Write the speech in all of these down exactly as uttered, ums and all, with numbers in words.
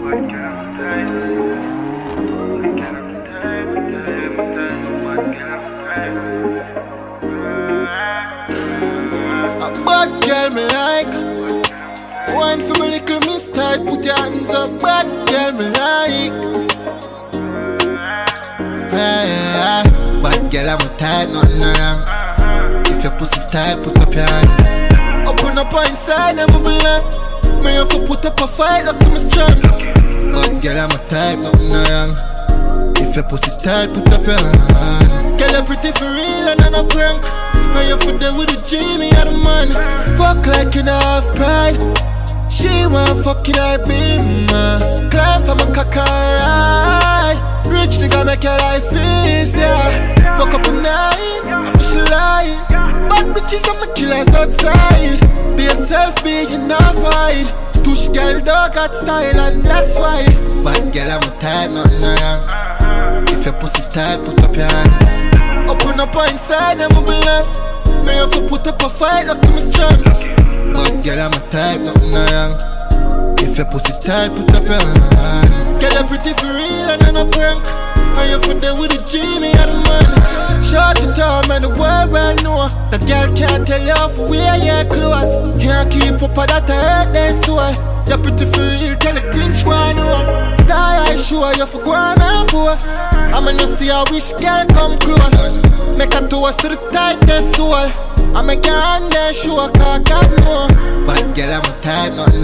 A bad girl me like. Wine for me little miss tight. Put your hands up. Bad girl me like. Hey, hey, hey. Bad girl I'm tight, nothing wrong. If your pussy tight, put up your hands. Open up inside, I'm a belong. Me have to put up a fight, look to me strong. Bad girl I'm a type, nothing wrong. If your pussy tight, put up your hand. Girl, you're pretty for real and I'm a prank. And you're for there with a G, me and a man. Fuck like you know have pride. She want fucking I be man. Climb on my cock and ride. Rich nigga make your life easy, yeah. Fuck up a night, I'm she lying. Bad bitches and my killers outside. Be yourself, be you not fight. Stush girl dog got style and that's why. Bad girl I'm a type, nothing wrong. If your pussy tight, put up your hands. Open up inside, I'm a belong. Me have to put up a fight, look to me strong. Bad girl I'm a type, nothing wrong. If your pussy tight, put up your hand. Girl you're pretty for real and I'm a prank. And you're for there with a G, me and a man. Short it down, man, the world well know. The girl can't tell you off where your clothes. Can't keep up with that hurt their soul. You're pretty for real, tell the clinch one know. Star I show you for go on and post. I'm gonna see I wish girl come close. Make a toast to the tightest soul. I make your hand there show, cause God know. Bad girl I'm a type, nothing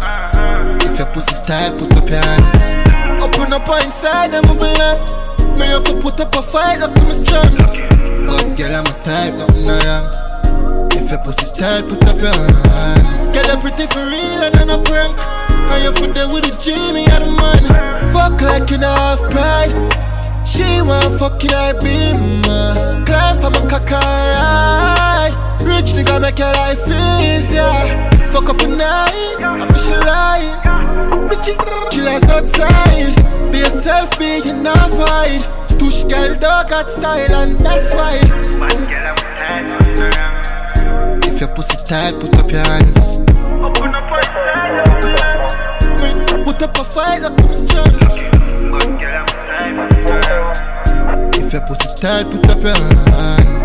wrong. If your pussy tight, put up your hands. Open up inside, I'm a belong. Me have to put up a fight, look to me strong. Bad girl I'm a type, nothing wrong. If your pussy tight, put up your hand. Girl you're pretty for real and I'm a prank. And you're for there with a G, me and a man. Fuck like you know have pride. She want fucking I be man. Climb on my cock and ride. Rich nigga make your life easy, yeah. Fuck up a night, I'm she lying. Bitches killers outside. Be yourself, be you not fight. Stush girl dog got style and that's why. Bad girl I'm tight, nothing wrong. If your pussy tight, put up your hands. Open up inside, I'm a belong. Me put up a fight, look to me strong. Bad girl I'm tight, nothing wrong. If your pussy tight, put up your hands.